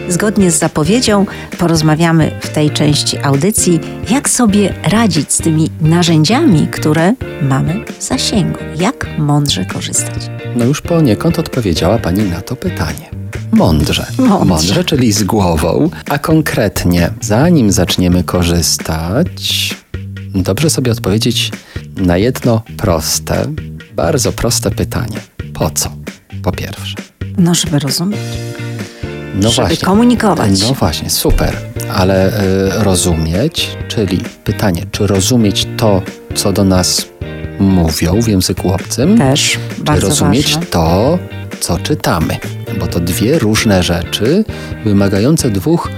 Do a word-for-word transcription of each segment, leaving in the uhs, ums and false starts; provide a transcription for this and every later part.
Zgodnie z zapowiedzią porozmawiamy w tej części audycji, jak sobie radzić z tymi narzędziami, które mamy w zasięgu. Jak mądrze korzystać. No już poniekąd odpowiedziała Pani na to pytanie. Mądrze. Mądrze. Mądrze, czyli z głową. A konkretnie, zanim zaczniemy korzystać, dobrze sobie odpowiedzieć na jedno proste, bardzo proste pytanie. Po co? Po pierwsze. No, żeby rozumieć. No żeby właśnie. komunikować. No właśnie, super. Ale y, rozumieć, czyli pytanie, czy rozumieć to, co do nas mówią w języku obcym? Też czy bardzo rozumieć ważne. to, co czytamy? Bo to dwie różne rzeczy, wymagające dwóch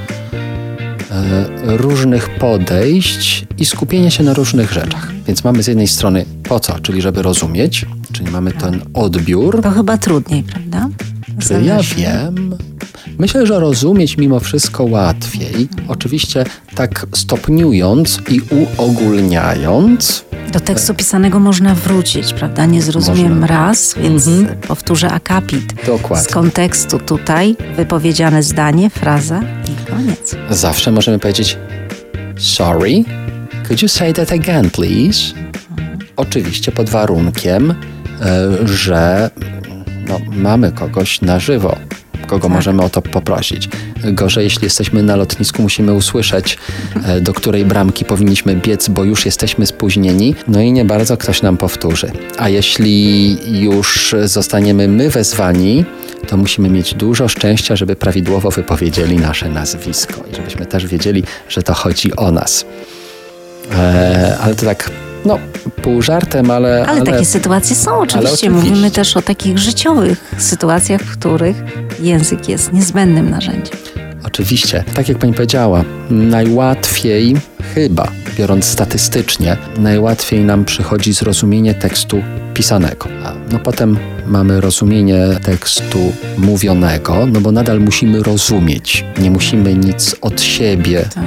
e, różnych podejść i skupienia się na różnych rzeczach. Więc mamy z jednej strony po co, czyli żeby rozumieć, czyli mamy ten odbiór. To chyba trudniej, prawda? Czy ja wiem? Myślę, że rozumieć mimo wszystko łatwiej. Oczywiście tak stopniując i uogólniając. Do tekstu pisanego można wrócić, prawda? Nie zrozumiem Można. raz, więc Mhm. powtórzę akapit. Dokładnie. Z kontekstu tutaj wypowiedziane zdanie, fraza i koniec. Zawsze możemy powiedzieć sorry, could you say that again, please? Oczywiście pod warunkiem, e, że no, mamy kogoś na żywo, kogo Tak. możemy o to poprosić. Gorzej, jeśli jesteśmy na lotnisku, musimy usłyszeć, e, do której bramki powinniśmy biec, bo już jesteśmy spóźnieni, no i nie bardzo ktoś nam powtórzy. A jeśli już zostaniemy my wezwani, to musimy mieć dużo szczęścia, żeby prawidłowo wypowiedzieli nasze nazwisko i żebyśmy też wiedzieli, że to chodzi o nas. E, ale to tak, no, pół żartem, ale... Ale, ale takie sytuacje są oczywiście. oczywiście. Mówimy też o takich życiowych sytuacjach, w których język jest niezbędnym narzędziem. Oczywiście. Tak jak Pani powiedziała, najłatwiej, chyba biorąc statystycznie, najłatwiej nam przychodzi zrozumienie tekstu pisanego. A no potem mamy rozumienie tekstu mówionego, no bo nadal musimy rozumieć. Nie musimy nic od siebie Tak.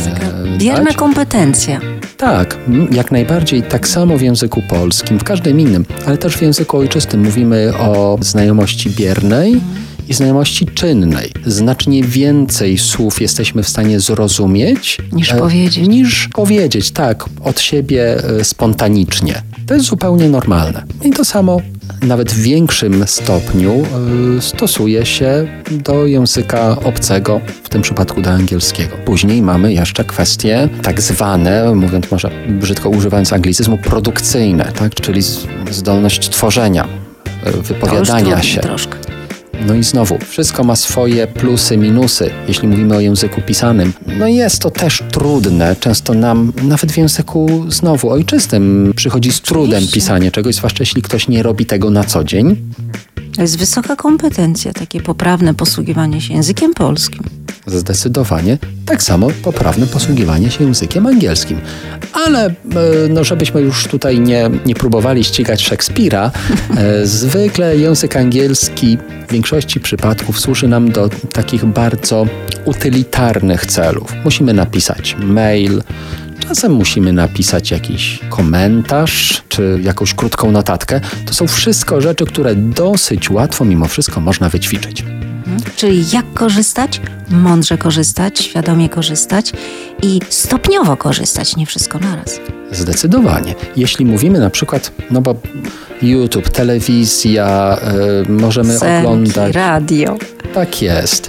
e, Bierna dać. kompetencja. Tak, m, jak najbardziej tak samo w języku polskim, w każdym innym, ale też w języku ojczystym mówimy o znajomości biernej i znajomości czynnej. Znacznie więcej słów jesteśmy w stanie zrozumieć Niż powiedzieć. Niż powiedzieć, tak, od siebie e, spontanicznie. To jest zupełnie normalne. I to samo nawet w większym stopniu e, stosuje się do języka obcego, w tym przypadku do angielskiego. Później mamy jeszcze kwestie tak zwane, mówiąc może brzydko używając anglicyzmu, produkcyjne, tak? Czyli z- zdolność tworzenia, e, To już wypowiadania trudniej się. troszkę. No i znowu, wszystko ma swoje plusy, minusy, jeśli mówimy o języku pisanym. No jest to też trudne, często nam, nawet w języku znowu ojczystym, przychodzi z trudem Oczywiście. pisanie czegoś, zwłaszcza jeśli ktoś nie robi tego na co dzień. To jest wysoka kompetencja, takie poprawne posługiwanie się językiem polskim. Zdecydowanie. Tak samo poprawne posługiwanie się językiem angielskim. Ale e, no, żebyśmy już tutaj nie, nie próbowali ścigać Szekspira, e, zwykle język angielski w większości przypadków służy nam do takich bardzo utylitarnych celów. Musimy napisać mail, czasem musimy napisać jakiś komentarz czy jakąś krótką notatkę. To są wszystko rzeczy, które dosyć łatwo mimo wszystko można wyćwiczyć. Czyli jak korzystać? Mądrze korzystać, świadomie korzystać i stopniowo korzystać, nie wszystko naraz. Zdecydowanie. Jeśli mówimy na przykład, no bo YouTube, telewizja, y, możemy Piosenki, oglądać. radio. Tak jest.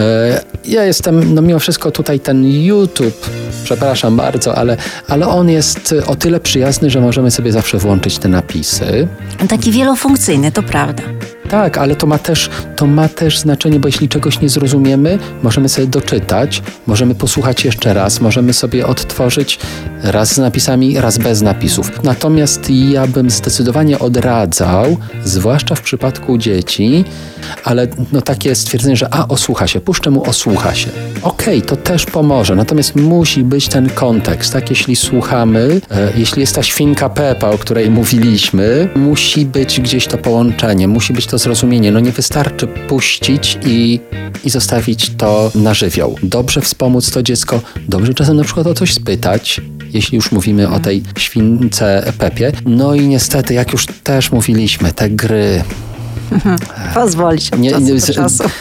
Y, ja jestem, no mimo wszystko tutaj ten YouTube, przepraszam bardzo, ale, ale on jest o tyle przyjazny, że możemy sobie zawsze włączyć te napisy. Taki wielofunkcyjny, to prawda. Tak, ale to ma też, to ma też znaczenie, bo jeśli czegoś nie zrozumiemy, możemy sobie doczytać, możemy posłuchać jeszcze raz, możemy sobie odtworzyć raz z napisami, raz bez napisów. Natomiast ja bym zdecydowanie odradzał, zwłaszcza w przypadku dzieci, ale no takie stwierdzenie, że a, osłucha się, puszczę mu, osłucha się. Okej, okay, to też pomoże, natomiast musi być ten kontekst, tak? Jeśli słuchamy, e, jeśli jest ta świnka Pepa, o której mówiliśmy, musi być gdzieś to połączenie, musi być to zrozumienie. No nie wystarczy puścić i, i zostawić to na żywioł. Dobrze wspomóc to dziecko, dobrze czasem na przykład o coś spytać, jeśli już mówimy o tej śwince Pepie. No i niestety, jak już też mówiliśmy, te gry... Pozwolić od Nie, czasu nie, do czasu.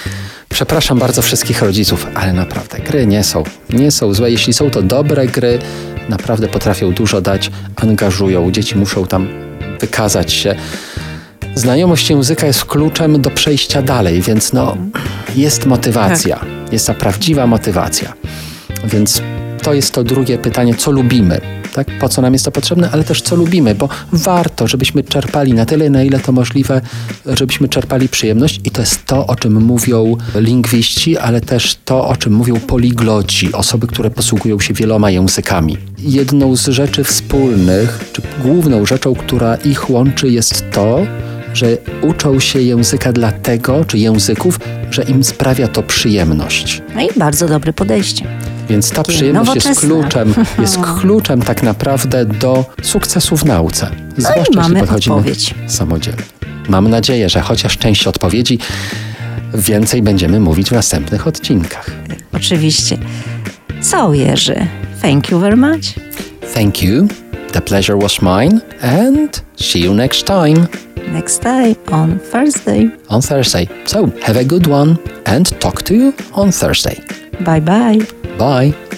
Przepraszam bardzo wszystkich rodziców, ale naprawdę gry nie są, nie są złe. Jeśli są to dobre gry, naprawdę potrafią dużo dać, angażują. Dzieci muszą tam wykazać się. Znajomość języka jest kluczem do przejścia dalej, więc no, jest motywacja. Jest ta prawdziwa motywacja. Więc to jest to drugie pytanie, co lubimy, tak? Po co nam jest to potrzebne, ale też co lubimy, bo warto, żebyśmy czerpali na tyle, na ile to możliwe, żebyśmy czerpali przyjemność i to jest to, o czym mówią lingwiści, ale też to, o czym mówią poligloci, osoby, które posługują się wieloma językami. Jedną z rzeczy wspólnych, czy główną rzeczą, która ich łączy, jest to, że uczą się języka dlatego, czy języków, że im sprawia to przyjemność. No i bardzo dobre podejście. Więc ta Takie przyjemność jest kluczem, jest No. kluczem tak naprawdę do sukcesu w nauce. Zwłaszcza No i jeśli mamy podchodzimy odpowiedź. samodzielnie. Mam nadzieję, że chociaż część odpowiedzi więcej będziemy mówić w następnych odcinkach. Oczywiście. Co, Jerzy? Thank you very much. Thank you. The pleasure was mine and see you next time Next time on Thursday. on Thursday. So have a good one and talk to you on Thursday. Bye bye. Bye.